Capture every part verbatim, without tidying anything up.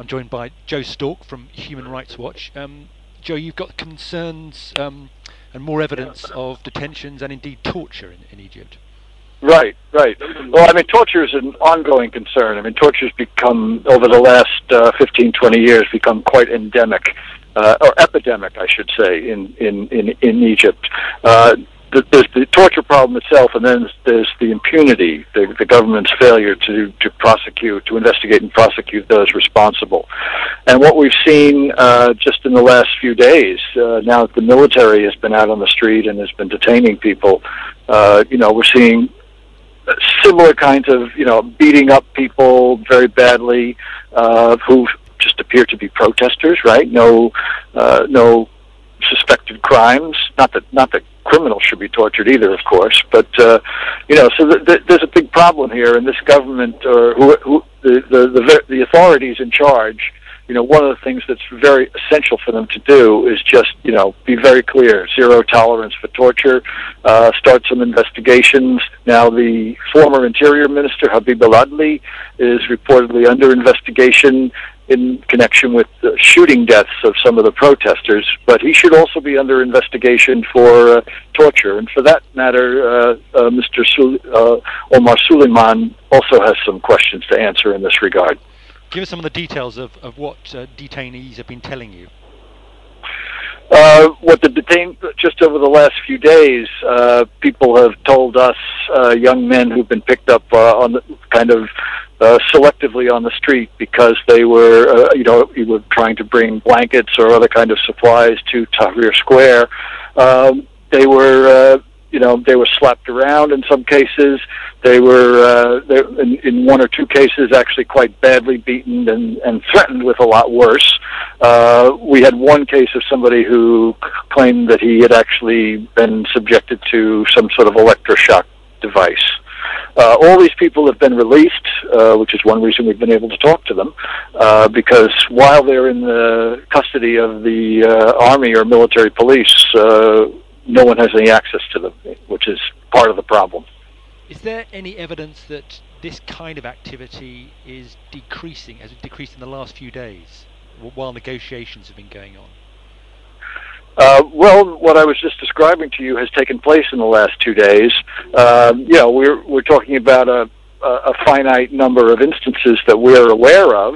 I'm joined by Joe Stork from Human Rights Watch. Um, Joe, you've got concerns um, and more evidence of detentions and indeed torture in, in Egypt. Right, right. Well, I mean, torture is an ongoing concern. I mean, torture's become, over the last uh, fifteen, twenty years, become quite endemic, uh, or epidemic, I should say, in, in, in, in Egypt. Uh, There's the torture problem itself, and then there's the impunity, the, the government's failure to, to prosecute, to investigate and prosecute those responsible. And what we've seen uh, just in the last few days, uh, now that the military has been out on the street and has been detaining people, uh, you know, we're seeing similar kinds of, you know, beating up people very badly, uh, who just appear to be protesters, right? No, uh, no suspected crimes. Not that, not that criminals should be tortured either, of course, but uh, you know, so th- th- there's a big problem here, and this government, or who, who the, the the the authorities in charge, you know, one of the things that's very essential for them to do is just, you know, be very clear: zero tolerance for torture. Uh, start some investigations. Now, the former Interior Minister Habib al-Adli is reportedly under investigation in connection with the shooting deaths of some of the protesters, but he should also be under investigation for uh, torture. And for that matter, uh, uh, Mister Sul- uh, Omar Suleiman also has some questions to answer in this regard. Give us some of the details of, of what uh, detainees have been telling you. Uh, what the detain just over the last few days, uh, people have told us, uh, young men who've been picked up uh, on the kind of uh, selectively on the street because they were, uh, you know, you were trying to bring blankets or other kind of supplies to Tahrir Square. Um, they were, uh, you know, they were slapped around in some cases. They were, uh, they, in, in one or two cases, actually quite badly beaten and, and threatened with a lot worse. Uh, we had one case of somebody who c- claimed that he had actually been subjected to some sort of electroshock device. Uh, all these people have been released, uh, which is one reason we've been able to talk to them, uh, because while they're in the custody of the uh, army or military police, uh, no one has any access to them, which is part of the problem. Is there any evidence that this kind of activity is decreasing, has it decreased in the last few days, while negotiations have been going on? Uh, well, what I was just describing to you has taken place in the last two days. Um, you know, we're we're talking about a, a finite number of instances that we're aware of.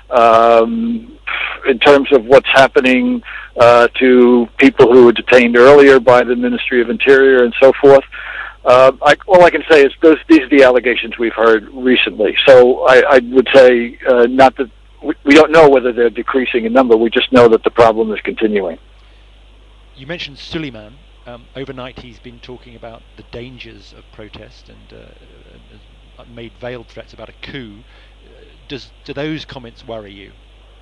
Um, in terms of what's happening uh, to people who were detained earlier by the Ministry of Interior and so forth. Uh, I, all I can say is those, these are the allegations we've heard recently. So I, I would say uh, not that we, we don't know whether they're decreasing in number. We just know that the problem is continuing. You mentioned Suleiman. Um, overnight he's been talking about the dangers of protest and uh, made veiled threats about a coup. Does, do those comments worry you?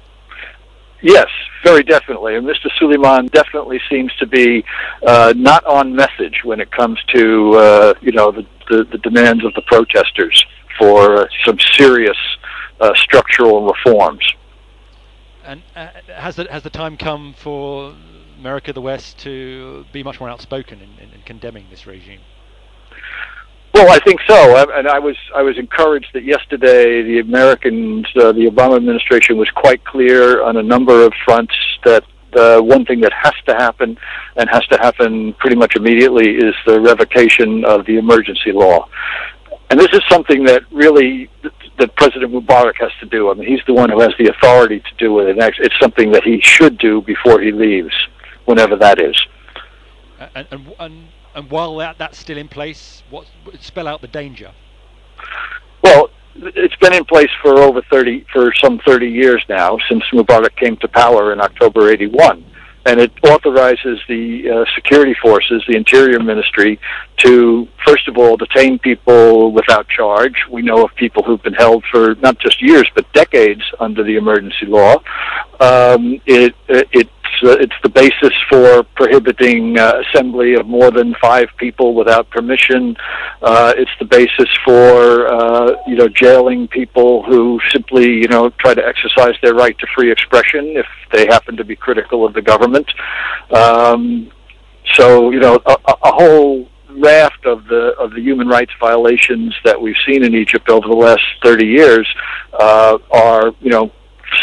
Yes, very definitely. And Mister Suleiman definitely seems to be uh, not on message when it comes to uh, you know the, the, the demands of the protesters for uh, some serious uh, structural reforms. And uh, has the has the time come for America, the West, to be much more outspoken in, in, in condemning this regime? Well, I think so, and I was I was encouraged that yesterday the Americans, uh, the Obama administration, was quite clear on a number of fronts that uh, one thing that has to happen, and has to happen pretty much immediately, is the revocation of the emergency law. And this is something that really that President Mubarak has to do. I mean, he's the one who has the authority to do it, and it's something that he should do before he leaves, whenever that is. And and. and And while that, that's still in place, what spell out the danger? Well, it's been in place for over thirty, for some thirty years now, since Mubarak came to power in October eighty-one. And it authorizes the uh, security forces, the Interior Ministry, to, first of all, detain people without charge. We know of people who've been held for not just years, but decades under the emergency law. Um, it, it, it's, uh, it's the basis for prohibiting uh, assembly of more than five people without permission. Uh, it's the basis for, uh, you know, jailing people who simply, you know, try to exercise their right to free expression if they happen to be critical of the government. Um, so, you know, a, a whole raft of the of the human rights violations that we've seen in Egypt over the last thirty years uh, are, you know,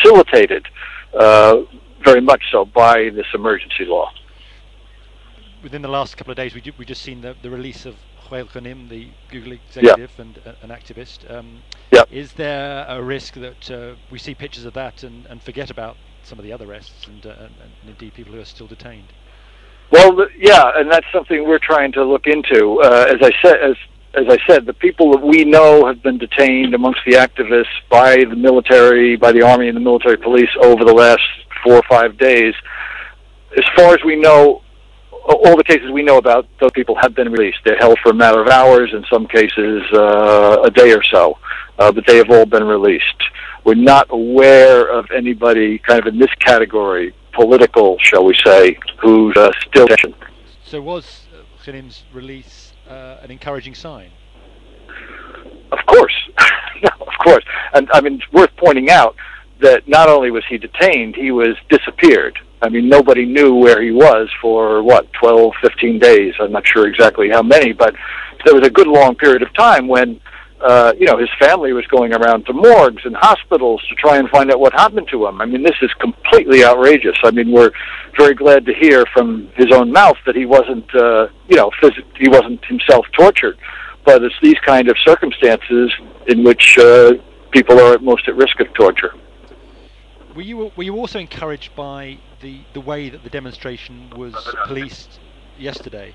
facilitated uh, very much so by this emergency law. Within the last couple of days, we ju- we just seen the, the release of Joel Konim, the Google executive yeah. and uh, an activist. Um, yeah. Is there a risk that uh, we see pictures of that and, and forget about some of the other arrests and, uh, and, and indeed people who are still detained? Well, the, yeah, and that's something we're trying to look into. Uh, as I said, as as I said, the people that we know have been detained amongst the activists by the military, by the army and the military police over the last four or five days. As far as we know, all the cases we know about, those people have been released. They're held for a matter of hours, in some cases uh, a day or so, uh, but they have all been released. We're not aware of anybody kind of in this category, political, shall we say, who's uh, still in detention. So was uh, Konim's release uh, an encouraging sign? Of course. No, of course. And I mean, it's worth pointing out that not only was he detained, he was disappeared. I mean, nobody knew where he was for, what, twelve, fifteen days. I'm not sure exactly how many, but there was a good long period of time when, uh, you know, his family was going around to morgues and hospitals to try and find out what happened to him. I mean, this is completely outrageous. I mean, we're very glad to hear from his own mouth that he wasn't, uh, you know, phys- he wasn't himself tortured. But it's these kind of circumstances in which uh, people are at most at risk of torture. Were you were you also encouraged by the, the way that the demonstration was policed yesterday?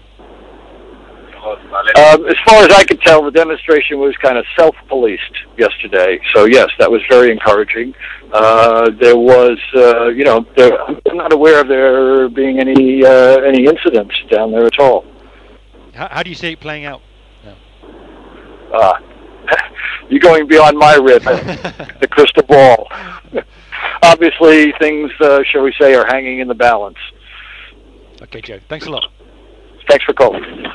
Um, as far as I could tell, the demonstration was kind of self-policed yesterday. So yes, that was very encouraging. Uh, there was, uh, you know, there, I'm not aware of there being any uh, any incidents down there at all. How, how do you see it playing out now? Uh, you're going beyond my rib, the crystal ball. Obviously, things, uh, shall we say, are hanging in the balance. Okay, Joe. Thanks a lot. Thanks for calling.